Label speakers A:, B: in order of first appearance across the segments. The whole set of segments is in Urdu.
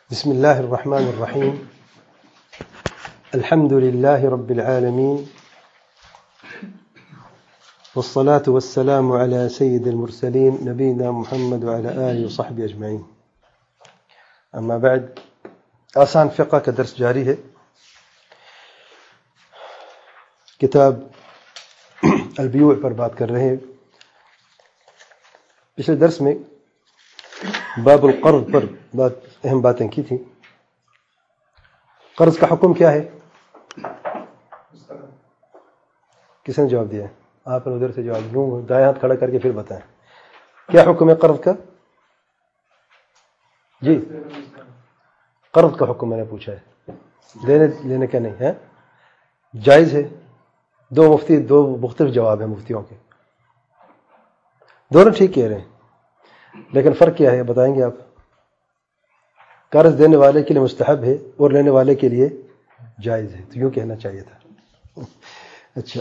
A: بسم الله الرحمن الرحيم. الحمد لله رب العالمين، والصلاة والسلام على سيد المرسلين نبينا محمد وعلى آله وصحبه أجمعين. أما بعد، آسان فقہ کا درس جاری ہے. کتاب البیوع پر بات کر رہے ہیں. پچھلے درس میں باب القرض پر اہم باتیں کی تھیں. قرض کا حکم کیا ہے؟ کس نے جواب دیا ہے؟ آپ نے ادھر سے جواب دوں، دائیں ہاتھ کھڑا کر کے پھر بتائیں کیا حکم ہے قرض کا. جی، قرض کا حکم میں نے پوچھا ہے، لینے کا نہیں ہے. جائز ہے. دو مختلف جواب ہیں مفتیوں کے، دونوں ٹھیک کہہ رہے ہیں، لیکن فرق کیا ہے بتائیں گے آپ؟ قرض دینے والے کے لیے مستحب ہے اور لینے والے کے لیے جائز ہے، تو یوں کہنا چاہیے تھا. اچھا،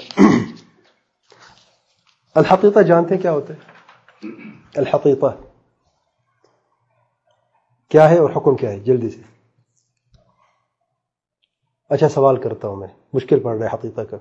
A: الحقیقہ جانتے ہیں کیا ہوتا ہے؟ الحقیقہ کیا ہے اور حکم کیا ہے؟ جلدی سے. اچھا، سوال کرتا ہوں میں، مشکل پڑ رہا ہے حقیقہ کا.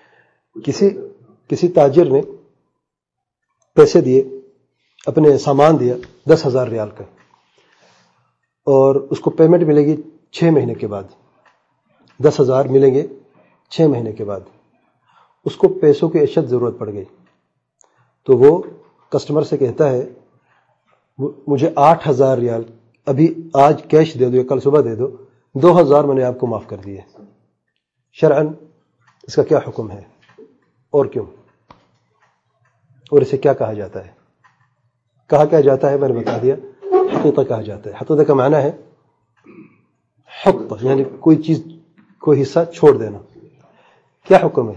A: کسی تاجر نے پیسے دیے، اپنے سامان دیا 10,000 ریال کا، اور اس کو پیمنٹ ملے گی 6 مہینے کے بعد. 10,000 ملیں گے 6 مہینے کے بعد. اس کو پیسوں کی اشد ضرورت پڑ گئی، تو وہ کسٹمر سے کہتا ہے مجھے 8,000 ریال ابھی آج کیش دے دو یا کل صبح دے دو، 2,000 میں نے آپ کو معاف کر دیے. شرعاً اس کا کیا حکم ہے اور کیوں، اور اسے کیا کہا جاتا ہے؟ کہا کیا جاتا ہے میں نے بتا دیا. حقیقہ کہا جاتا ہے. حقیقہ کا معنی ہے حق، یعنی کوئی چیز، کوئی حصہ چھوڑ دینا. کیا حکم ہے؟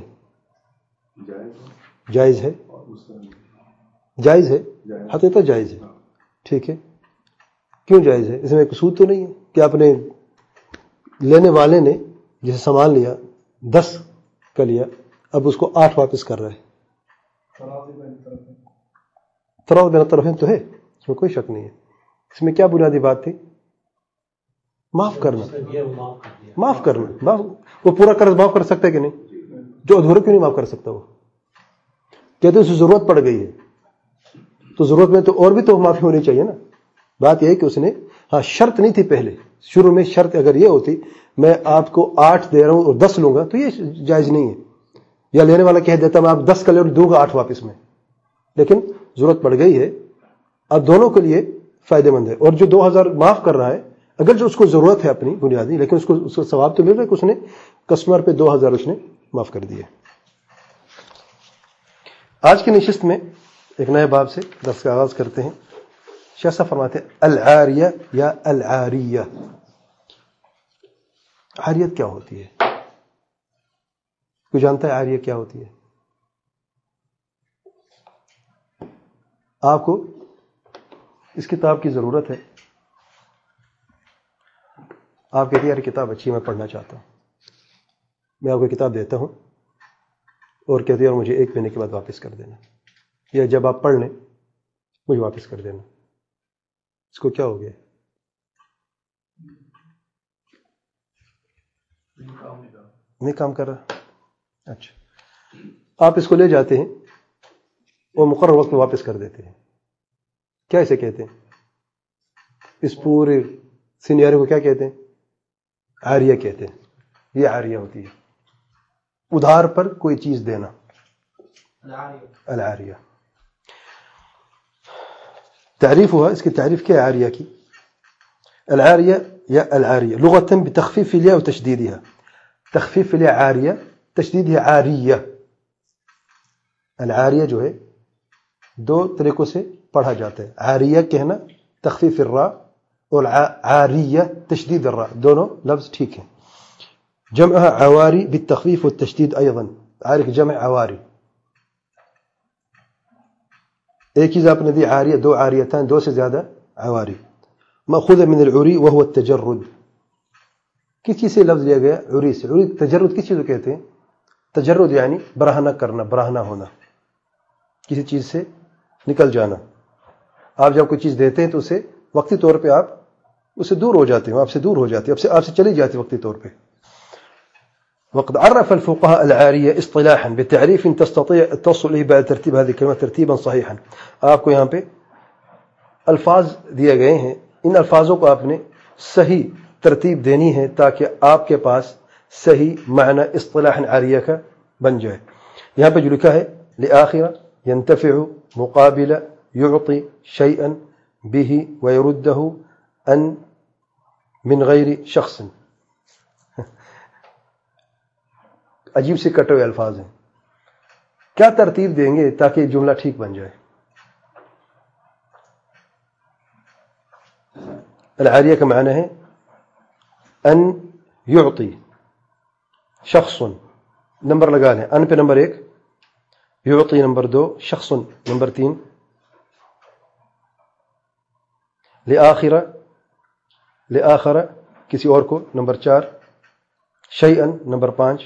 A: جائز ہے. جائز ہے. حقیقہ جائز ہے. ٹھیک ہے. کیوں جائز ہے؟ اس میں قصور تو نہیں ہے کہ آپ نے، لینے والے نے جسے سامان لیا 10 کا لیا، اب اس کو 8 واپس کر رہا ہے. تراض بین الطرفین تو ہے، اس میں کوئی شک نہیں ہے. اس میں کیا بنیادی بات تھی؟ معاف کرنا. معاف کرنا. وہ پورا قرض معاف کر سکتا ہے کہ نہیں؟ جو ادھورا کیوں نہیں معاف کر سکتا؟ وہ کہتے ہیں اسے ضرورت پڑ گئی ہے، تو ضرورت میں تو اور بھی تو معافی ہونی چاہیے نا. بات یہ ہے کہ اس نے، ہاں شرط نہیں تھی پہلے، شروع میں شرط اگر یہ ہوتی میں آپ کو 8 دے رہا ہوں اور 10 لوں گا تو یہ جائز نہیں ہے. یا لینے والا کہہ دیتا میں آپ 10 کا لے اور دوں گا 8 واپس میں. لیکن ضرورت پڑ گئی ہے، اب دونوں کے لیے فائدہ مند ہے. اور جو 2,000 معاف کر رہا ہے، اگر جو اس کو ضرورت ہے اپنی بنیادی، لیکن اس کو ثواب تو مل رہا ہے کہ اس نے کسٹمر پہ 2,000 اس نے معاف کر دیے. آج کی نشست میں ایک نئے باب سے درس کا آغاز کرتے ہیں. شیخ صاحب فرماتے ہیں العاریہ یا العاریہ. عاریت کیا ہوتی ہے؟ کوئی جانتا ہے عاریہ کیا ہوتی ہے؟ آپ کو اس کتاب کی ضرورت ہے، آپ کہتے ہیں یار کتاب اچھی ہے، میں پڑھنا چاہتا ہوں. میں آپ کو کتاب دیتا ہوں اور کہتے ہیں یار مجھے 1 مہینے کے بعد واپس کر دینا، یا جب آپ پڑھ لیں مجھے واپس کر دینا. اس کو کیا ہو گیا؟ نہیں کام کر رہا. اچھا، آپ اس کو لے جاتے ہیں اور مقرر وقت میں واپس کر دیتے ہیں. کیا اسے کہتے ہیں؟ اس پورے سینیریو کو کیا کہتے ہیں؟ عاریہ کہتے ہیں. یہ عاریہ ہوتی ہے، ادھار پر کوئی چیز دینا. العاریہ. تعریف ہوا، اس کی تعریف کیا ہے عاریہ کی؟ العاریہ یا العاریہ لغة بتخفیف الياء وتشدیدها. تخفیف الياء عاریہ، تشدید ہے عاریہ. العاریہ جو ہے 2 طریقوں سے پڑھا جاتا ہے. عاریہ کہنا تخفیف الراء، اور عاریہ تشدید الراء، دونوں لفظ ٹھیک ہیں. جمعها عواری بالتخفیف والتشدید ایضا. عاریہ جمع عواری. ایک چیز آپ نے دی عاریہ، 2 عاریتان، 2 سے زیادہ عواری. مأخوذ من العری وهو التجرد. کس چیز سے لفظ لیا گیا؟ عری سے. عری تجرد کس چیز کو کہتے ہیں؟ تجرد یعنی برہنہ کرنا، برہنہ ہونا، کسی چیز سے نکل جانا. آپ جب کوئی چیز دیتے ہیں تو اسے وقتی طور پہ آپ اسے دور ہو جاتے ہیں، آپ سے دور ہو جاتے ہیں، آپ سے چلی جاتی وقتی طور پہ. وقد عرف الفقهاء العارية اصطلاحا بتعريف تستطيع تصل إليه بعد ترتيب هذه الكلمات ترتيبا صحيحا. آپ کو یہاں پہ الفاظ دیے گئے ہیں، ان الفاظوں کو آپ نے صحیح ترتیب دینی ہے تاکہ آپ کے پاس صحیح معنی اصطلاحا عاریہ کا بن جائے. یہاں پہ جو لکھا ہے لآخرہ ينتفع مقابل يعطي شيئا به ويرده ان من غیر شخص. عجیب سے کٹے ہوئے الفاظ ہیں. کیا ترتیب دیں گے تاکہ جملہ ٹھیک بن جائے؟ العاریہ کا معنی ہے ان یعطی شخص، نمبر لگا لیں، ان پہ نمبر 1، یعطی نمبر 2، شخص نمبر 3، لآخرہ کسی اور کو نمبر 4، شیئا نمبر 5،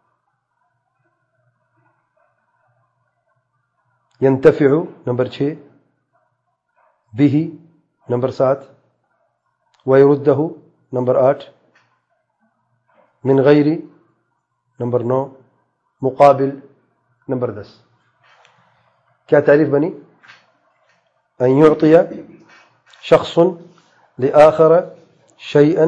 A: ينتفع نمبر 6، به نمبر 7، ويرده نمبر 8، من غیر نمبر 9، مقابل نمبر 10. کیا تعریف بنی؟ ان يعطي شخص لآخر شيئا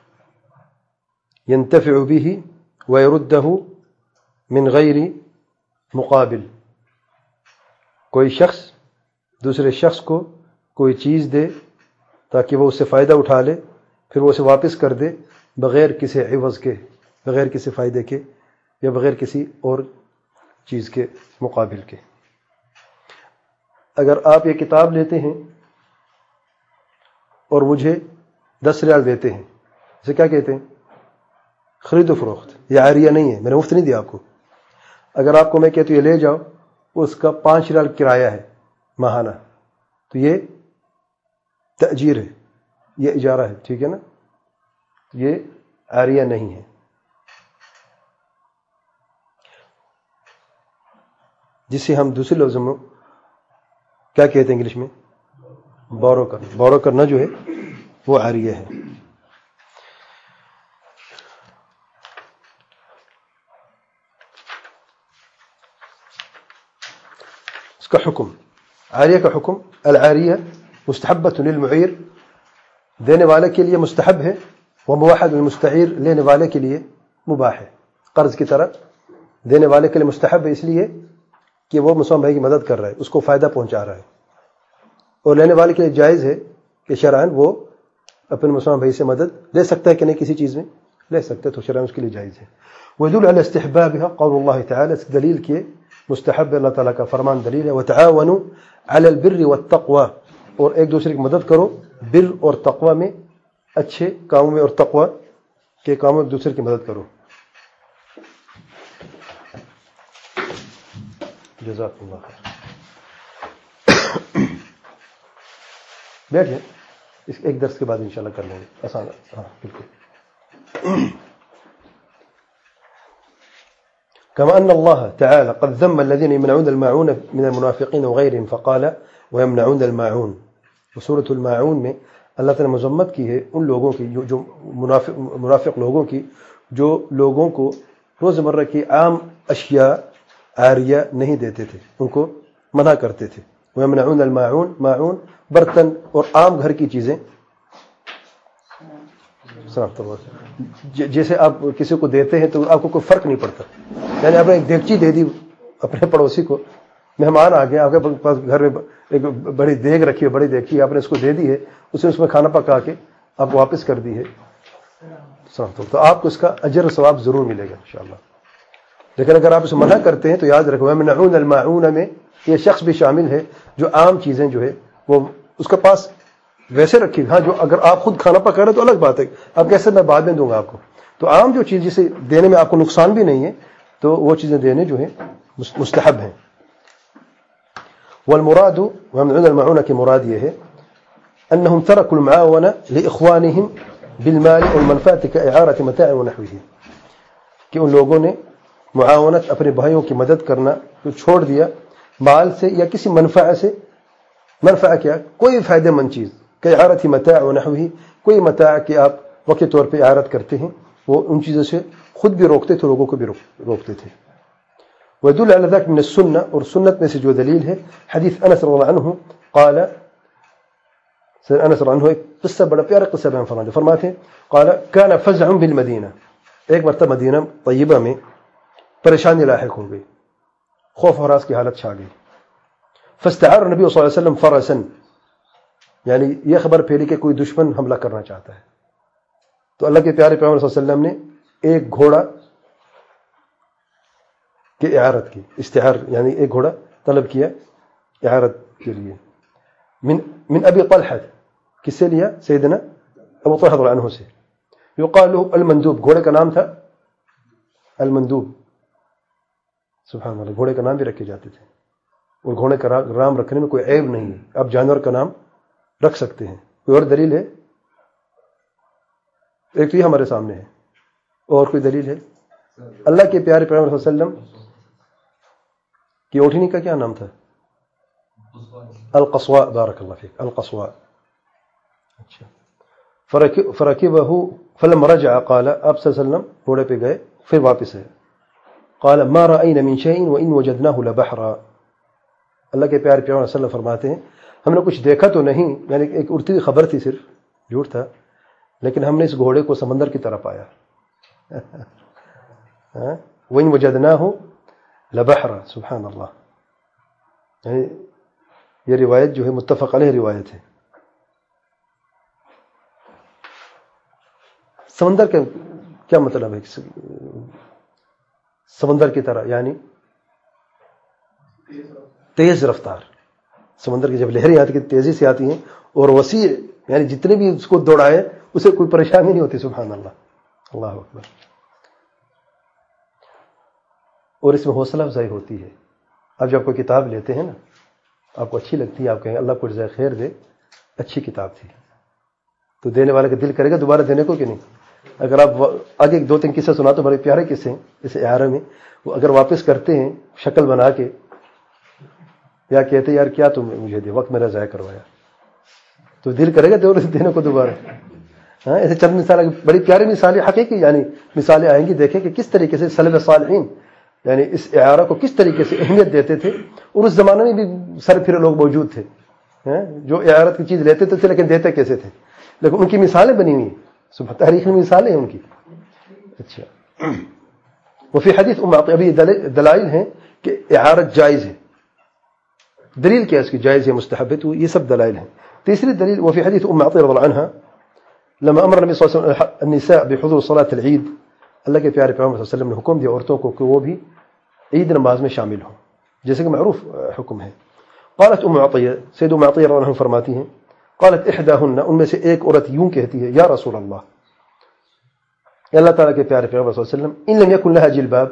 A: ينتفع به ويرده من غیر مقابل. کوئی شخص دوسرے شخص کو کوئی چیز دے تاکہ وہ اس سے فائدہ اٹھا لے، پھر وہ اسے واپس کر دے بغیر کسی عوض کے، بغیر کسی فائدے کے، یا بغیر کسی اور چیز کے مقابل کے. اگر آپ یہ کتاب لیتے ہیں اور مجھے 10 ریال دیتے ہیں، اسے کیا کہتے ہیں؟ خرید و فروخت. یہ عاریہ نہیں ہے، میں نے مفت نہیں دیا آپ کو. اگر آپ کو میں کہتا ہوں یہ لے جاؤ، اس کا 5 ریال کرایہ ہے ماہانہ، تو یہ تأجیر ہے، یہ اجارہ ہے، ٹھیک ہے نا؟ یہ عاریہ نہیں ہے. جسے ہم دوسرے لفظوں میں کیا کہتے ہیں انگلش میں؟ بورو کرنا. بورو کرنا جو ہے وہ عاریہ ہے. اس کا حکم، عاریہ کا حکم، العاریہ مستحبۃ للمعیر، دینے والے کے لیے مستحب ہے، وموحد للمستعیر، لینے والے کے لیے مباح ہے. قرض کی طرح دینے والے کے لیے مستحب ہے اس لیے کہ وہ مسلمان بھائی کی مدد کر رہا ہے، اس کو فائدہ پہنچا رہا ہے، اور لینے والے کے لیے جائز ہے کہ شرعاً وہ اپنے مسلمان بھائی سے مدد لے سکتا ہے کہ نہیں، کسی چیز میں لے سکتا ہے، تو شرعاً اس کے لیے جائز ہے. ويدل على استحبابها قول الله تعالى، اس دلیل کے مستحب اللہ تعالیٰ کا فرمان دلیل ہے. وتعاونوا على البر والتقوى، اور ایک دوسرے کی مدد کرو بر اور تقوی میں، اچھے کاموں میں اور تقوی کے کاموں میں ایک دوسرے کی مدد کرو. جزاک اللہ خیر. بیٹھے اس ایک درس کے بعد انشاءاللہ کر لیں گے، آسان. ہاں بالکل. كما أن الله تعالى قد ذم الذين يمنعون الماعون من المنافقين وغيرهم فقال ويمنعون الماعون. وسورة الماعون میں اللہ تعالی نے مذمت کی ہے ان لوگوں کی جو منافق لوگوں کی، جو لوگوں کو روزمرہ کی عام اشیاء عاریہ نہیں دیتے تھے، ان کو منع کرتے تھے. ويمنعون الماعون، ماعون برتن اور عام گھر کی چیزیں، جیسے آپ کسی کو دیتے ہیں تو آپ کو کوئی فرق نہیں پڑتا. یعنی آپ نے ایک دیگچی دے دی اپنے پڑوسی کو، مہمان آ گیا، آپ کے پاس گھر میں ایک بڑی دیگ رکھی ہے، بڑی دیگچی آپ نے اس کو دے دی ہے، اسے اس میں کھانا پکا کے آپ واپس کر دی ہے، تو آپ کو اس کا اجر و ثواب ضرور ملے گا انشاءاللہ. لیکن اگر آپ اسے منع کرتے ہیں تو یاد رکھو وَيَمْنَعُونَ الْمَاعُونَ میں یہ شخص بھی شامل ہے جو عام چیزیں جو ہے وہ اس کے پاس ویسے رکھی. ہاں جو اگر آپ خود کھانا پکا رہے تو الگ بات ہے، اب کیسے میں بعد میں دوں گا آپ کو. تو عام جو چیز جسے دینے میں آپ کو نقصان بھی نہیں ہے تو وہ چیزیں دینے جو ہیں مستحب ہیں. والمراد ويمنعون المعونة کی مراد یہ ہے انهم تركوا المعاونة لاخوانهم بالمال والمنفعة كإعارة متاع ونحوه، کہ ان لوگوں نے معاونت اپنے بھائیوں کی مدد کرنا تو چھوڑ دیا مال سے یا کسی منفعہ سے. منفعہ کیا؟ کوئی فائدہ مند چیز، كإعارة متاع ونحوه، کوئی متاع کہ آپ وقتی طور پہ اعارت کرتے ہیں وہ ان چیزوں سے خود بھی روکتے تھے, لوگوں کو بھی روکتے تھے. ويدل على ذلك من السنة, اور سنت میں سے جو دلیل ہے حدیث انس رضی اللہ عنہ قال, سيدنا انس رضی اللہ عنہ ایک قصہ, بڑا پیارا قصہ بیان فرماتے ہیں, قال كان فزع بالمدینہ, ایک مرتبہ مدینہ طیبہ میں پریشانی لاحق ہو گئی, خوف و ہراس کی حالت چھا گئی. فاستعار النبی صلی اللہ علیہ وسلم فرسا, یعنی یہ خبر پھیلی کہ کوئی دشمن حملہ کرنا چاہتا ہے, تو اللہ کے پیارے پیغمبر صلی اللہ علیہ وسلم نے ایک گھوڑا کی اعارت کی, استعار یعنی ایک گھوڑا طلب کیا اعارت کے لیے. من ابی طلحہ, کس سے لیا؟ سیدنا ابو طلحہ رضی اللہ عنہ سے. یقال له المندوب, گھوڑے کا نام تھا المندوب. سبحان اللہ, گھوڑے کا نام بھی رکھے جاتے تھے, اور گھوڑے کا نام رکھنے میں کوئی عیب نہیں ہے, آپ جانور کا نام رکھ سکتے ہیں. کوئی اور دلیل ہے؟ ایک تو یہ ہمارے سامنے ہے, اور کوئی دلیل ہے؟ اللہ کے پیارے پیغمبر صلی اللہ علیہ وسلم کی اوٹھنی کا کیا نام تھا؟ القصواء, بارک اللہ فیک, القصواء. اچھا, فرکبہ فلما رجع قال, آپ صلی اللہ علیہ وسلم گھوڑے پہ گئے پھر واپس ہے. قال ما رأينا من شيء وإن وجدناه لبحرا, اللہ کے پیارے پیغمبر صلی اللہ علیہ وسلم فرماتے ہیں ہم نے کچھ دیکھا تو نہیں, یعنی ایک اڑتی ہوئی خبر تھی, صرف جھوٹ تھا, لیکن ہم نے اس گھوڑے کو سمندر کی طرف پایا. وإن وجدناه لبحرا, سبحان اللہ. یعنی یہ روایت جو ہے متفق علیہ روایت ہے. سمندر کا کیا مطلب ہے؟ سمندر کی طرح یعنی تیز رفتار. سمندر کی جب لہریں آتی ہیں تیزی سے آتی ہیں, اور وسیع, یعنی جتنے بھی اس کو دوڑائے اسے کوئی پریشانی نہیں ہوتی. سبحان اللہ, اللہ اکبر. اور اس میں حوصلہ افزائی ہوتی ہے. اب جب کوئی کتاب لیتے ہیں نا, آپ کو اچھی لگتی ہے, آپ کہیں اللہ کو جزائے خیر دے, اچھی کتاب تھی, تو دینے والے کا دل کرے گا دوبارہ دینے کو کہ نہیں. اگر آپ آگے 2-3 قصے سنا تو بڑے پیارے قصے ہیں اس اعارے میں, وہ اگر واپس کرتے ہیں شکل بنا کے, یا کہتے یار کیا تم مجھے دے, وقت میرا ضائع کروایا, تو دل کرے گا دینے کو دوبارہ. ہاں, ایسے چند مثالیں, بڑی پیاری مثالیں, حقیقی یعنی مثالیں آئیں گی. دیکھیں کہ کس طریقے سے سلف صالحین یعنی اس اعارہ کو کس طریقے سے اہمیت دیتے تھے, اور اس زمانے میں بھی سر پھرے لوگ موجود تھے جو اعارت کی چیز لیتے تھے, لیکن دیتے کیسے تھے, لیکن ان کی مثالیں بنی ہوئی, صبح تاریخ میں مثالیں ہیں ان کی. اچھا, وفی حدیث ابھی دلائل ہیں کہ اعارت جائز ہے. دلیل کیا اس کی؟ جائز ہے, مستحب ہے, تو یہ سب دلائل ہیں. تیسری دلیل وفی حدیث عطیہ رضی اللہ عنہ لما امر النبی صلی اللہ علیہ وسلم النساء بحضور صلاة العید, اللہ کے پیارے پیغمبر صلی اللہ علیہ وسلم نے حکم دیا عورتوں کو کہ وہ بھی عید نماز میں شامل ہوں, جیسے کہ معروف حکم ہے. قالت عطیہ, سید عطیہ رضی اللہ عنہ فرماتی ہیں, قالت احداہن, ان میں سے ایک عورت یوں کہتی ہے, یا رسول اللہ, اللہ تعالیٰ کے پیارے پیغمبر صلی اللہ علیہ وسلم, ان لم یکن لها جلباب,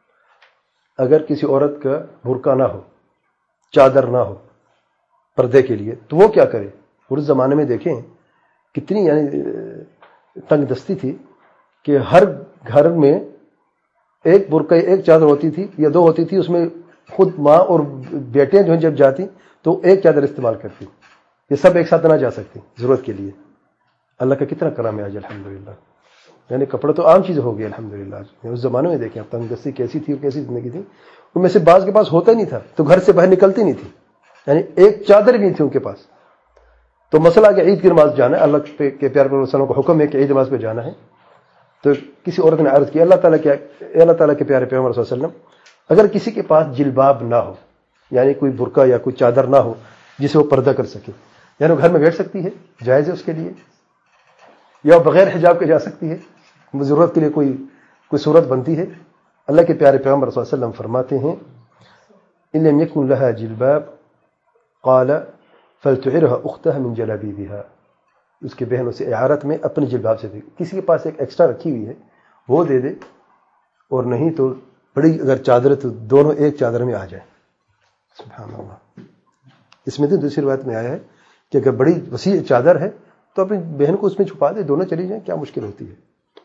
A: اگر کسی عورت کا برقع نہ ہو, چادر نہ ہو پردے کے لیے, تو وہ کیا کرے؟ اور اس زمانے میں دیکھیں کتنی یعنی تنگ دستی تھی کہ ہر گھر میں ایک برقع, ایک چادر ہوتی تھی یا 2 ہوتی تھی, اس میں خود ماں اور بیٹیاں جو ہیں جب جاتی تو ایک چادر استعمال کرتی, یہ سب ایک ساتھ نہ جا سکتی ضرورت کے لیے. اللہ کا کتنا کرم ہے آج الحمدللہ, یعنی کپڑے تو عام چیز ہو گئی الحمدللہ. اس زمانے میں دیکھیں تنگ دستی کیسی تھی اور کیسی زندگی تھی. ان میں سے بعض کے پاس ہوتا ہی نہیں تھا تو گھر سے باہر نکلتی نہیں تھی, یعنی ایک چادر بھی نہیں تھی ان کے پاس. تو مسئلہ کہ عید کی نماز جانا ہے, اللہ کے پیارے پیغمبر صلی اللہ علیہ وسلم کو حکم ہے کہ عید نماز پہ جانا ہے, تو کسی عورت نے عرض کیا اللہ تعالیٰ کے پیارے پیغمبر صلی اللہ علیہ وسلم, اگر کسی کے پاس جلباب نہ ہو, یعنی کوئی برقع یا کوئی چادر نہ ہو جسے وہ پردہ کر سکے, یعنی وہ گھر میں بیٹھ سکتی ہے, جائز ہے اس کے لیے, یا بغیر حجاب کے جا سکتی ہے, ضرورت کے لیے کوئی صورت بنتی ہے. اللہ کے پیارے پیغمبر صلی اللہ علیہ وسلم فرماتے ہیں ان لم یکن لها جلباب قال فلتعرها اختها من جلابیبها, اس کے بہن اسے اعارت میں اپنے جلباب سے دے, کسی کے پاس ایک ایکسٹرا رکھی ہوئی ہے وہ دے دے, اور نہیں تو بڑی اگر چادر تو دونوں ایک چادر میں آ جائیں. سبحان اللہ. اس میں تو دوسری روایت میں آیا ہے کہ اگر بڑی وسیع چادر ہے تو اپنی بہن کو اس میں چھپا دے, دونوں چلی جائیں, کیا مشکل ہوتی ہے.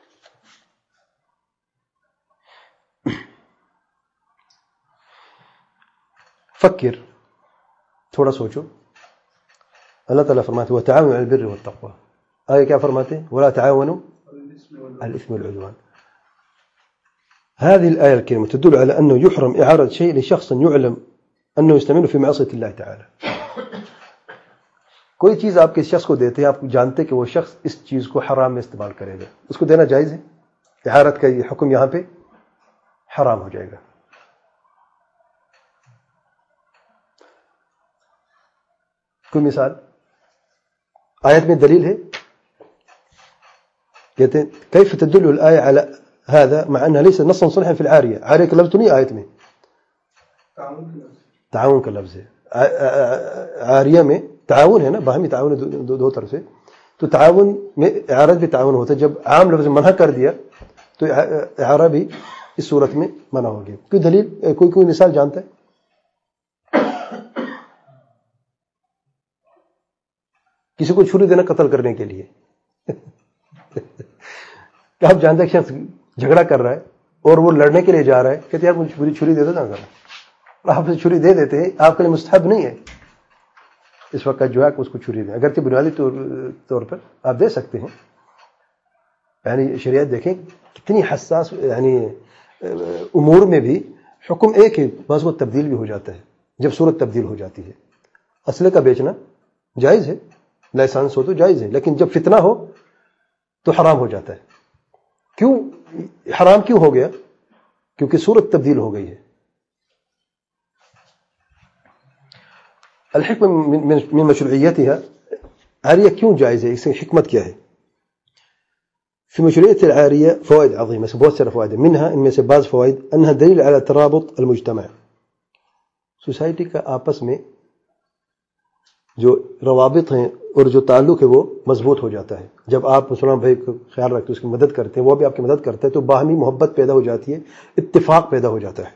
A: فکر, تھوڑا سوچو. اللہ تعالیٰ فرماتے ہیں وتعاونوا علی البر والتقوی, آگے کیا فرماتے ہیں؟ ولا تعاونوا على الإثم والعدوان. هذه الآية الكريمة تدل على أنه يحرم إعارة شيء لشخص يعلم أنه يستعمله في معصية الله تعالى. کوئی چیز آپ کسی شخص کو دیتے ہیں، آپ جانتے کہ وہ شخص اس چیز کو حرام میں استعمال کرے گا، اس کو دینا جائز ہے؟ اعارت کا یہ حکم یہاں پہ حرام ہو جائے گا. کوئی مثال آیت میں دلیل ہے؟ کہتے ہیں كيف تدل الآية على هذا مع أنها ليس نصا صريحا في العارية. عارية کا لفظ تو نہیں آیت میں، تعاون کا لفظ ہے. عاریہ میں تعاون ہے نا، باہمی تعاون ہے دو طرف سے. تو تعاون میں اعارت بھی تعاون ہوتا ہے. جب عام لفظ منع کر دیا تو اعارہ بھی اس صورت میں منع ہو گیا. کوئی دلیل، کوئی مثال جانتا ہے؟ کسی کو چھری دینا قتل کرنے کے لیے کہ آپ جانتے ہیں شخص جھگڑا کر رہا ہے اور وہ لڑنے کے لیے جا رہا ہے، کہتے یار مجھے چھری دے دو نا، آپ سے چھری دے دیتے ہیں، آپ کے لیے مستحب نہیں ہے اس وقت جو ہے کہ اس کو چھری دیں. اگرچہ بنیادی طور پر آپ دے سکتے ہیں. یعنی شریعت دیکھیں کتنی حساس، یعنی امور میں بھی حکم ایک ہے، بعض وہ تبدیل بھی ہو جاتا ہے جب صورت تبدیل ہو جاتی ہے. اسلحے کا بیچنا جائز ہے، لائسنس ہو تو جائز ہے، لیکن جب فتنہ ہو تو حرام ہو جاتا ہے. کیوں حرام کیوں ہو گیا؟ کیونکہ صورت تبدیل ہو گئی ہے. الحکمہ من مشروعیتها، عاریہ کیوں جائز ہے، اس کی حکمت کیا ہے؟ في مشروعية العارية فوائد عظيمة، بہت سارے فوائد ہیں. منها ان میں سے بعض فوائد انها دلیل على ترابط المجتمع. سوسائٹی کا آپس میں جو روابط ہیں اور جو تعلق ہے وہ مضبوط ہو جاتا ہے. جب آپ مسلمان بھائی کو خیال رکھتے اس کی مدد کرتے ہیں، وہ بھی آپ کی مدد کرتا ہے، تو باہمی محبت پیدا ہو جاتی ہے، اتفاق پیدا ہو جاتا ہے.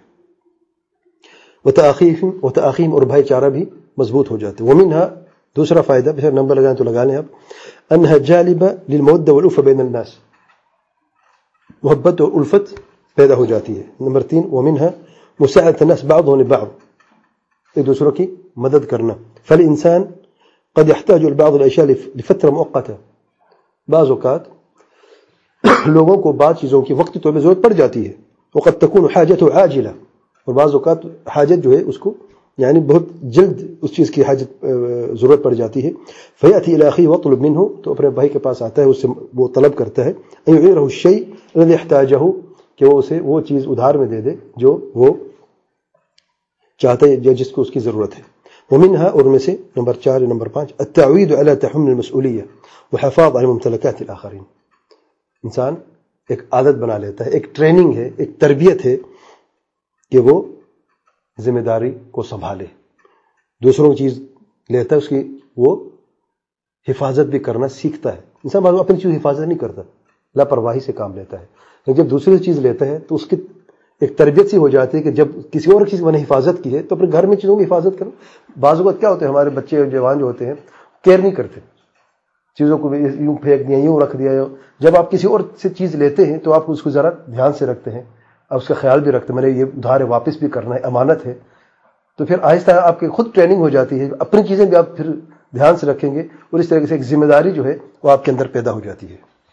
A: وتآخیم اور بھائی چارہ بھی مضبوط ہو جاتے ہیں. ومنها دوسرا فائدہ، پھر نمبر لگائیں تو لگا لیں آپ، انها جالبہ للمودة والألفة بین الناس، محبت اور الفت پیدا ہو جاتی ہے. نمبر 3 ومنها مساعدة الناس بعضهم لبعض، ایک دوسروں کی مدد کرنا. فالإنسان قد يحتاج لبعض الأشياء لفترة مؤقتة، بعض اوقات لوگوں کو بعض چیزوں کی وقتی طور پہ ضرورت پڑ جاتی ہے. وقد تكون حاجته عاجلة، اور بعض اوقات حاجت جو ہے اس کو یعنی بہت جلد اس چیز کی حاجت ضرورت پڑ جاتی ہے. فيأتي إلى أخيه ويطلب منه، تو اپنے بھائی کے پاس آتا ہے، اس سے وہ طلب کرتا ہے أن يعيره الشيء الذي يحتاجه، کہ وہ اسے وہ چیز ادھار میں دے دے جو وہ چاہتا ہے یا جس کو اس کی ضرورت ہے. ومنها، اور میں سے نمبر 4 نمبر 5 التعويد على تحمل المسؤولية وحفاظ على ممتلكات الآخرين. انسان ایک عادت بنا لیتا ہے، ایک ٹریننگ ہے، ایک تربیت ہے کہ وہ ذمہ داری کو سنبھالے، دوسروں کی چیز لیتا ہے، اس کی وہ حفاظت بھی کرنا سیکھتا ہے. انسان بعض اپنی چیز حفاظت نہیں کرتا، لاپرواہی سے کام لیتا ہے، لیکن جب دوسری چیز لیتا ہے تو اس کی ایک تربیت سی ہو جاتی ہے کہ جب کسی اور چیز میں نے حفاظت کی ہے تو اپنے گھر میں چیزوں کی حفاظت کرو. بعض اوقات کیا ہوتے ہیں، ہمارے بچے جوان جو ہوتے ہیں کیئر نہیں کرتے، چیزوں کو یوں پھینک دیا، یوں رکھ دیا. جب آپ کسی اور سے چیز لیتے ہیں تو آپ اس کو ذرا دھیان سے رکھتے ہیں، آپ اس کا خیال بھی رکھتے ہیں، میں نے یہ ادھار واپس بھی کرنا ہے، امانت ہے. تو پھر آہستہ آپ کی خود ٹریننگ ہو جاتی ہے، اپنی چیزیں بھی آپ پھر دھیان سے رکھیں گے، اور اس طرح سے ایک ذمہ داری جو ہے وہ آپ کے اندر پیدا ہو جاتی ہے.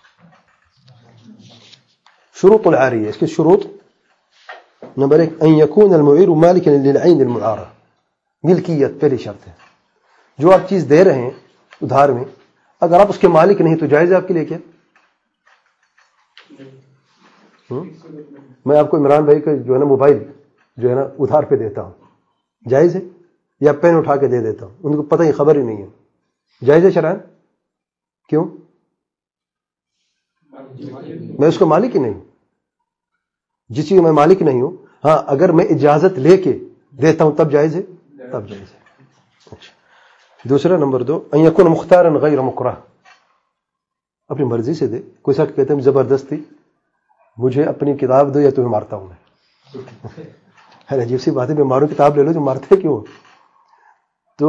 A: شروط العاریہ، اس کے شروط نمبر 1 ان يكون المعير مالكا للعين المعارة، ملکیت پہلی شرط ہے. جو آپ چیز دے رہے ہیں ادھار میں، اگر آپ اس کے مالک نہیں تو جائز ہے آپ کے لیے کیا؟ میں آپ کو عمران بھائی کا جو ہے نا موبائل جو ہے نا ادھار پہ دیتا ہوں، جائز ہے؟ یا پین اٹھا کے دے دیتا ہوں، ان کو پتہ ہی خبر ہی نہیں ہے، جائز ہے شرعاً؟ کیوں؟ میں اس کا مالک ہی نہیں ہوں. جس چیز میں مالک نہیں ہوں، ہاں اگر میں اجازت لے کے دیتا ہوں تب جائز ہے، تب جائز ہے. اچھا، دوسرا نمبر 2 ان يكون مختارا غیر مکرہ، اپنی مرضی سے دے. کوئی شخص کہتے ہیں زبردستی مجھے اپنی کتاب دو یا تمہیں مارتا ہوں میں. ہے عجیب سی بات ہے، میں ماروں کتاب لے لو، جو مارتے کیوں؟ تو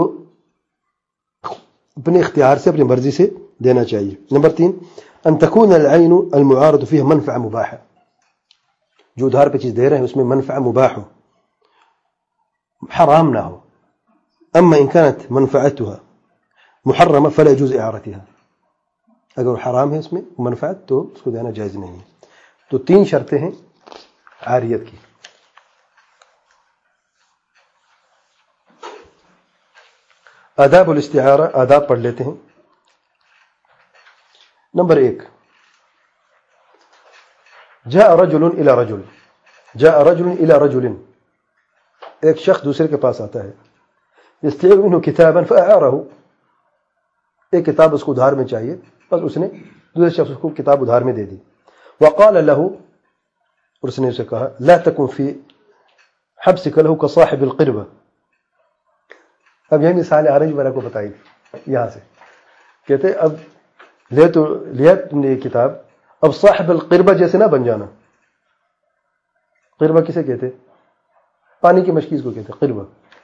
A: اپنے اختیار سے اپنی مرضی سے دینا چاہیے. نمبر 3 ان تكون العين المعارض فيها منفعه مباحه، جو ادھار پہ چیز دے رہے ہیں اس میں منفعہ مباح ہو، حرام نہ ہو. اما ان كانت منفعتها محرمه فلا يجوز اعارتها، اگر حرام ہے اس میں منفعت تو اس کو دینا جائز نہیں ہے. تو 3 شرطیں ہیں عاریت کی. آداب الاستعارہ، آداب پڑھ لیتے ہیں. نمبر 1، جاء رجل الى رجل، جاء رجل الى رجل، ایک شخص دوسرے کے پاس آتا ہے. يستعير منه كتابا فأعاره، ایک کتاب اس کو ادھار میں چاہیے، بس اس نے دوسرے شخص کو کتاب ادھار میں دے دی. وقال له، اور اس نے اسے کہا، لا تكن في حبسك له كصاحب القربة. اب یہ مثال آرنج والا کو بتائی یہاں سے، کہتے اب لیا تم نے یہ کتاب، اب صاحب القربہ جیسے نہ بن جانا. قربہ کسے کہتے؟ پانی کی مشکی کو کہتے قربہ.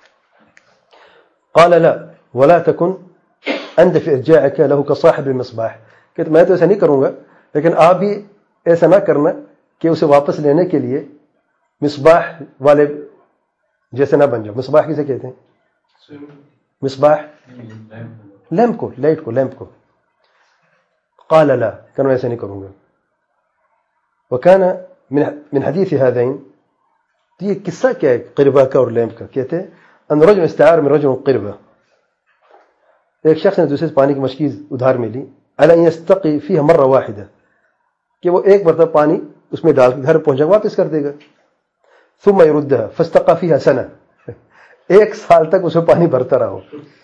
A: قال لا ولا تكن انت في ارجاعك له كصاحب المصباح، کہتے میں تو ایسا نہیں کروں گا، لیکن آپ بھی ایسا نہ کرنا کہ اسے واپس لینے کے لیے مصباح والے جیسے نہ بن جاؤ. مصباح کسے کہتے ہیں؟ مصباح لیمپ کو، لائٹ کو، لیمپ کو. قال لا، کہ میں ایسے نہیں کروں گا. وكان من حديث هذين، یہ قصہ کیا ہے قربہ کا اور لیمپ کا؟ کہتے ہیں ان رجل استعار من رجل قربہ، ایک شخص نے دوسرے سے پانی کی مشکی ادھار میں لی، على ان يستقي فيها مرة واحدة، کہ وہ ایک مرتبہ پانی اس میں ڈال کے گھر پہنچا واپس کر دے گا. ثم يردها فاستقى فيها سنة، 1 سال تک اس میں پانی بھرتا رہا.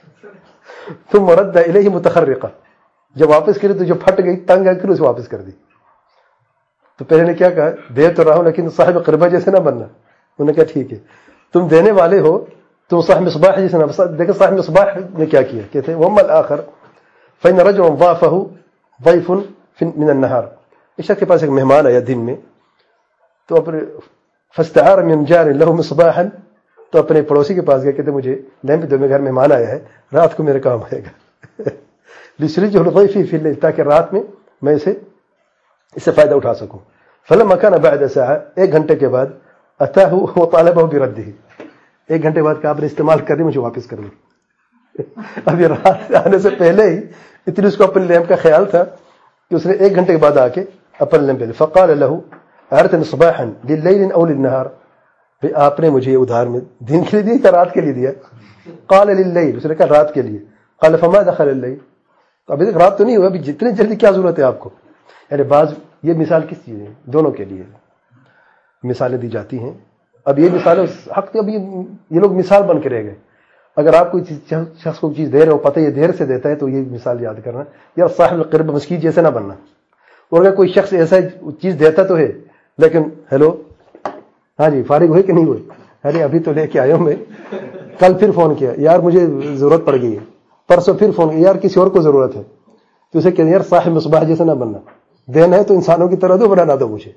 A: ثم رد إليه متخرقة، جب واپس کرے تو جو پھٹ گئی، تنگ آ کر اسے واپس کر دی. تو پہلے نے کیا کہا، دے تو رہا ہوں لیکن صاحب قربہ جیسے نہ بننا. انہوں نے کہا ٹھیک ہے، تم دینے والے ہو، تم صاحب مصباح جیسے نہ. دیکھیں صاحب مصباح نے کیا کیا، کہتے ہیں وَأَمَّا الْآخَرُ فَإِنَّ رَجُلًا ضَافَهُ ضَيْفٌ مِنَ النَّهَارِ، اس شخص کے پاس ایک مہمان آیا دن میں، تو اپنے فَاسْتَعَارَ مِنْ جَارٍ لَهُ مِصْبَاحًا، تو اپنے پڑوسی کے پاس گیا، کہتے مجھے لیمپ دو، میرے گھر مہمان آیا ہے، رات کو میرے کام آئے گا. لِيُسْرِجَهُ الضَّيْفِ فِي اللَّيْلِ، تاکہ رات میں میں اس سے فائدہ اٹھا سکوں. فلما كان بعد ساعة، 1 گھنٹے کے بعد، اتاه وطالبه برده، 1 گھنٹے بعد کہ آپ نے استعمال کر لی، مجھے واپس کر لو. اب یہ رات آنے سے پہلے ہی اتنی اس کو اپنے لیمپ کا خیال تھا کہ اس نے 1 گھنٹے کے بعد آ کے اپنے لیمپ لے. فقال له اردت مصباحا لليل او للنهار، آپ نے مجھے ادھار میں دن کے لیے دیا یا رات کے لیے دیا؟ قال لليل، اس نے کہا رات کے لیے. قال فما دخل الليل، ابھی تک رات تو نہیں ہوا، ابھی جتنے جلدی کیا ضرورت ہے آپ کو؟ یعنی بعض یہ مثال کس چیز ہے؟ دونوں کے لیے مثالیں دی جاتی ہیں. اب یہ مثال حق، اب یہ لوگ مثال بن کے رہ گئے. اگر آپ کوئی شخص کو چیز دے رہے ہو، پتہ یہ دیر سے دیتا ہے، تو یہ مثال یاد کرنا، یا صاحب القرب مسکین جیسے نہ بننا. اور اگر کوئی شخص ایسا چیز دیتا تو ہے، لیکن ہیلو ہاں جی فارغ ہوئے کہ نہیں ہوئے؟ ارے ابھی تو لے کے آیا ہوں میں، کل پھر فون کیا یار مجھے ضرورت پڑ گئی ہے، پرسوں پھر فون کیا یار کسی اور کو ضرورت ہے، تو اسے کہتے ہیں یار صاحب مصباح جیسے نہ بننا، دینا ہے تو انسانوں کی طرح دو، بنا دو مجھے.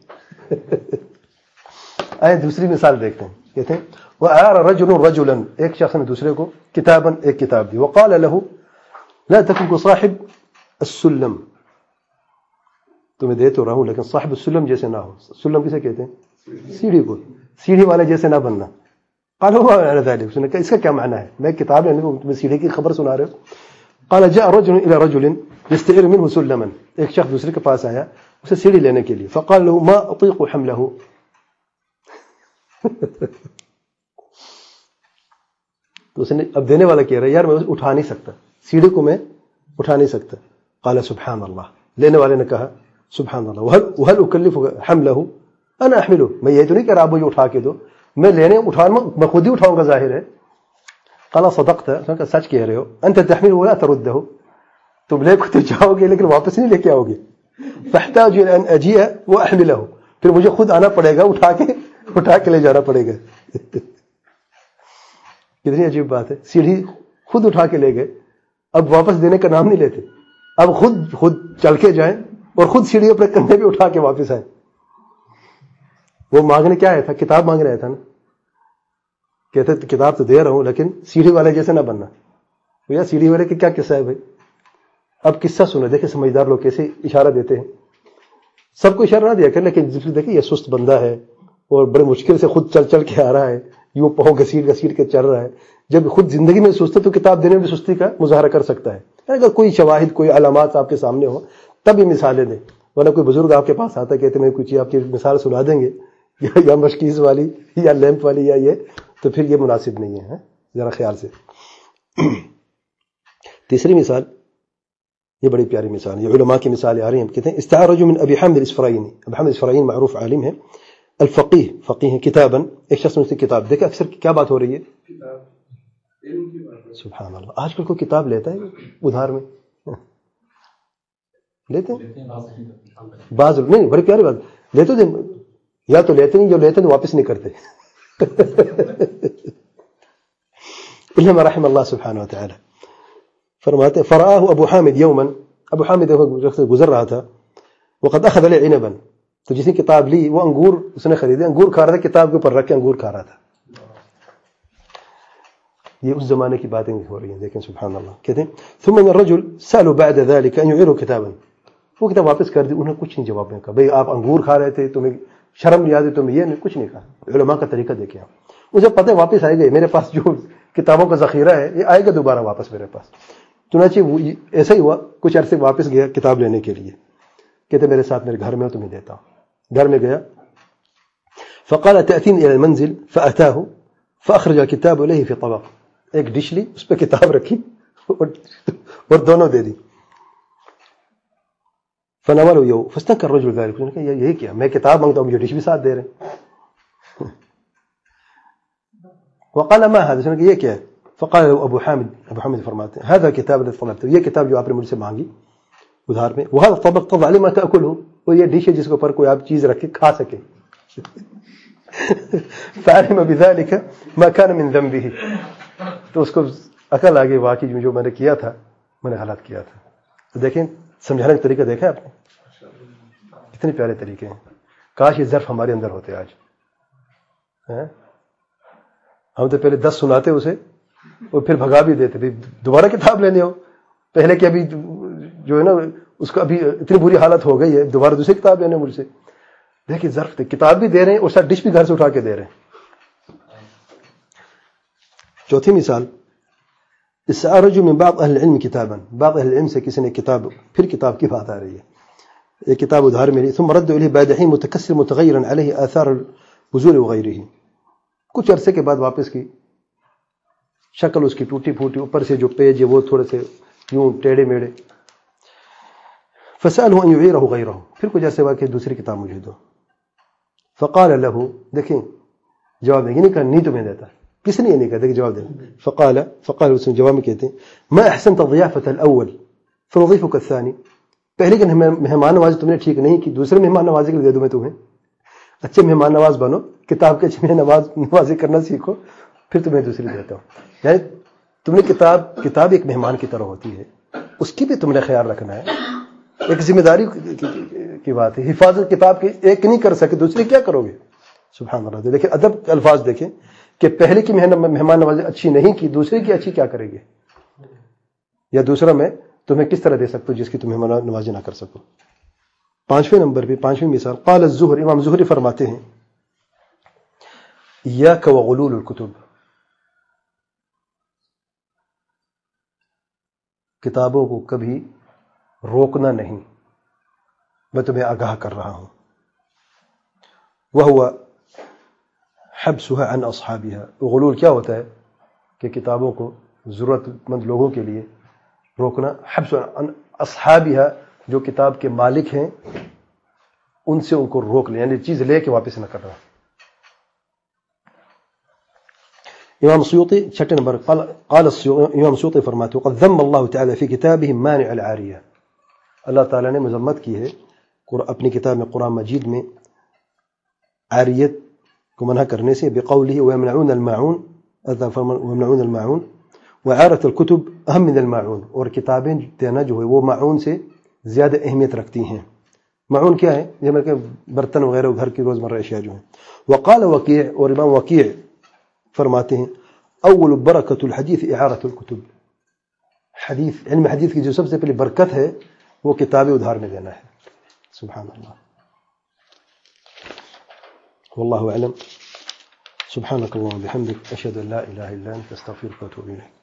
A: آئے دوسری مثال دیکھتے ہیں. کہتے ہیں وَأَعَارَ رَجُلٌ رَجُلًا، ایک شخص نے دوسرے کو کتاباً ایک کتاب دی. وَقَالَ لَهُ لَا تَكُنْ كَصَاحِبِ السُّلَّمِ، تمہیں دے تو رہا ہوں لیکن صاحب السلم جیسے نہ ہو. سلم کسے کہتے ہیں؟ سیڑھی کو، سیڑھی والے جیسے نہ بننا. قال هو على ذلك، اس نے کہا اس کا کیا معنی ہے؟ میں کتاب ہے تمہیں سیڑھی کی خبر سنا رہے ہو. قال جاء رجل الى رجل يستعير منه سلما، ایک شخص دوسرے کے پاس آیا اسے سیڑھی لینے کے لیے. فقال له ما اطيق حمله، تو اس نے اب دینے والا کہہ رہا ہے یار میں اٹھا نہیں سکتا، سیڑھی کو میں اٹھا نہیں سکتا. قال سبحان اللہ، لینے والے نے کہا سبحان اللہ. وهل اكلف حمله انا احمله، میں یہ تو نہیں کہہ رہا آپ مجھے اٹھا کے دو، میں لینے اٹھانا میں خود ہی اٹھاؤں گا، ظاہر ہے. قال صدقت، سچ کہہ رہے ہو. انت تحمله ولا ترده، تم لے کے جاؤ گے لیکن واپس نہیں لے کے آؤ گے. فاحتاج الى ان اجيء واحمله، پھر مجھے خود آنا پڑے گا، اٹھا کے لے جانا پڑے گا. کتنی عجیب بات ہے، سیڑھی خود اٹھا کے لے گئے، اب واپس دینے کا نام نہیں لیتے، اب خود چل کے جائیں اور خود سیڑھی اپنے کندھے پہ اٹھا کے واپس آئے. وہ مانگنے کیا آیا تھا؟ کتاب مانگنے آیا تھا نا. کہتے کتاب تو دے رہا ہوں لیکن سیڑھی والے جیسے نہ بننا. بھیا سیڑھی والے کا کیا قصہ ہے بھائی؟ اب قصہ سنو، دیکھیں سمجھدار لوگ کیسے اشارہ دیتے ہیں. سب کو اشارہ نہ دیا کر، لیکن دیکھیں یہ سست بندہ ہے اور بڑے مشکل سے خود چل کے آ رہا ہے، یوں پاؤں گھسیٹ کے چل رہا ہے. جب خود زندگی میں سست ہے تو کتاب دینے میں بھی سستی کا مظاہرہ کر سکتا ہے. اگر کوئی شواہد، کوئی علامات آپ کے سامنے ہو تب یہ مثالیں دیں، ورنہ کوئی بزرگ آپ کے پاس آتا ہے کہتے ہیں کوئی چیز آپ کی مثال سنا دیں گے یا مشکیز والی یا لیمپ والی یا یہ، تو پھر یہ مناسب نہیں ہے، ذرا خیال سے۔ تیسری مثال، یہ بڑی پیاری مثال ہے، یہ علماء کی مثالیں آ رہی ہیں، کہتے ہیں استعار رجل من ابی حامد الاسفرائینی، ابی حامد الاسفرائینی معروف عالم ہے، الفقیہ، فقیہ ہیں، کتابا، ایک شخص نے اس کی کتاب دیکھا، اکثر کیا بات ہو رہی ہے؟ سبحان اللہ، آج کل کوئی کتاب لیتا ہے ادھار میں؟ لیتے ہیں بعض نہیں، بڑی پیاری بات، لیتے تھے یا تو لیتے نہیں، جو لیتے ہیں واپس نہیں کرتے الا رحم اللہ سبحانہ وتعالی۔ فرماتے فرآہ ابو حامد یوما، ابو حامد گزر رہا تھا، وقد اخذ له عنبا، تو جس نے کتاب لی وہ انگور اس نے خریدے، انگور کھا رہا تھا، کتاب کے اوپر رکھ کے انگور کھا رہا تھا۔ یہ اس زمانے کی باتیں ہو رہی ہیں، دیکھیں سبحان اللہ۔ کہتے ہیں ثم ان الرجل سألوا بعد ذلك ان يعيروا كتابا، وہ کتاب واپس کر دی، انہوں نے کچھ نہیں جواب نہیں کہا، بھئی آپ انگور کھا رہے تھے، تمہیں شرم نہیں آتی، تمہیں یہ نہیں، کچھ نہیں کہا۔ علماء کا طریقہ دیکھیں آپ، مجھے پتہ ہے واپس آئے گا، میرے پاس جو کتابوں کا ذخیرہ ہے یہ آئے گا دوبارہ واپس میرے پاس۔ چنانچہ ایسا ہی ہوا، کچھ عرصے واپس گیا کتاب لینے کے لیے، کہتے میرے ساتھ میرے گھر میں ہو، تمہیں دیتا ہوں۔ گھر میں گیا، فقال تأتين إلى المنزل، فأتاه فأخرج الكتاب إليه في طبق، ایک ڈش لی، اس پہ کتاب رکھی اور دونوں دے دی۔ فناوله يوم فاستنكر الرجل ذلك، نے کہا یہ کیا، میں کتاب مانگتا ہوں، یہ ڈش بھی ساتھ دے رہے ہیں۔ وقال ما هذا، نے کہا یہ کیا ہے؟ فقال ابو حامد فرماتے ہیں هذا كتاب الذي طلبته، یہ کتاب جو آپ نے مجھ سے مانگی ادھار میں، وهذا الطبق تضع لما تأكله، اور یہ ڈش ہے جس کے اوپر کوئی آپ چیز رکھ کے کھا سکے۔ فعلم بذلك ما كان من ذنبه، تو اس کو عقل آگے واقعی جو میں نے کیا تھا، میں نے غلط کیا تھا۔ تو دیکھیں سمجھانے کا طریقہ دیکھا آپ نے، کتنے پیارے طریقے ہیں، کاش یہ ظرف ہمارے اندر ہوتے آج۔ ہم تو پہلے 10 سناتے اسے اور پھر بھگا بھی دیتے، بھی دوبارہ کتاب لینے ہو، پہلے کہ ابھی جو ہے نا اس کا ابھی اتنی بری حالت ہو گئی ہے، دوبارہ دوسری کتاب لینے مجھ سے۔ دیکھیں ظرف تھے، کتاب بھی دے رہے ہیں اور ساتھ ڈش بھی گھر سے اٹھا کے دے رہے ہیں۔ چوتھی مثال، استعار رجل من بعض اہل العلم کتابا، بعض اہل العلم سے کسی نے کتاب، پھر کتاب کی بات آ رہی ہے، ایک کتاب ادھار ملی، ثم رد الیہ بعد حین متکسر متغیرا علیہ آثار البذور وغیرہ، کچھ عرصے کے بعد واپس کی، شکل اس کی ٹوٹی پھوٹی، اوپر سے جو پیج ہے وہ تھوڑے سے یوں ٹیڑھے میڑے۔ فسألہ ان یعیرہ غیرہ، پھر کچھ عرصے بعد کہ دوسری کتاب مجھے دو۔ فقال له، دیکھیں جواب دیں، یہ نہیں کہا نہیں تمہیں دیتا، کس نے یہ نہیں کہا، دیکھیں جواب دیں، فقال اس نے جواب میں کہتے ہیں ما احسنت ضیافة الاول فنضيفك الثاني، پہلے کہ مہمان نوازی تم نے ٹھیک نہیں کی، دوسرے مہمان نوازی کے لیے دے دوں میں تمہیں، اچھے مہمان نواز بنو، کتاب کے اچھے نوازی کرنا سیکھو، پھر تمہیں دوسری دیتا ہوں۔ یعنی تم نے کتاب ایک مہمان کی طرح ہوتی ہے، اس کی بھی تم نے خیال رکھنا ہے، ایک ذمہ داری کی بات ہے، حفاظت کتاب کی ایک نہیں کر سکے، دوسری کیا کرو گے؟ سبحان اللہ۔ دیکھیں ادب کے الفاظ دیکھیں کہ پہلے کی مہمان نوازی اچھی نہیں کی، دوسرے کی اچھی کیا کرے گے، یا دوسرا میں تمہیں کس طرح دے سکتا ہوں جس کی تم مہمان نوازی نہ کر سکو۔ پانچویں نمبر پہ، پانچویں مثال، قال الزہری، امام زہری فرماتے ہیں ایاک وغلول الکتب، کتابوں کو کبھی روکنا نہیں، میں تمہیں آگاہ کر رہا ہوں۔ وہو حبسها عن اصحابها، غلول کیا ہوتا ہے کہ کتابوں کو ضرورت مند لوگوں کے لیے روکنا، حبس عن اصحابها، جو کتاب کے مالک ہیں ان سے ان کو روک لیں، یعنی چیز لے کے واپس نہ کرنا۔ امام سیوطی چھٹے نمبر، قال امام سیوطی فرماتے ہیں قد ذم اللہ تعالی فی کتابہ مانع العاریہ، اللہ تعالیٰ نے مذمت کی ہے اپنی کتاب میں، قرآن مجید میں، عاریت کو منع کرنے سے، بقولہ ویمنعون الماعون، ویمنعون الماعون وعارت الکتب اہم من الماعون، اور کتابیں دینا جو ہے وہ معون سے زیادہ اہمیت رکھتی ہیں۔ معون کیا ہے؟ جیسے کہ برتن وغیرہ گھر کی روزمرہ اشیاء جو ہیں۔ وقال وکیع، اور امام وکیع فرماتے ہیں اول برکت الحدیث اعارت الکتب، حدیث علم حدیث کی جو سب سے پہلی برکت ہے وہ کتابیں ادھار میں دینا ہے۔ سبحان اللہ، واللہ اعلم، سبحانک اللہم وبحمدک، اشہد ان لا الہ الا انت، استغفرک واتوب الیک۔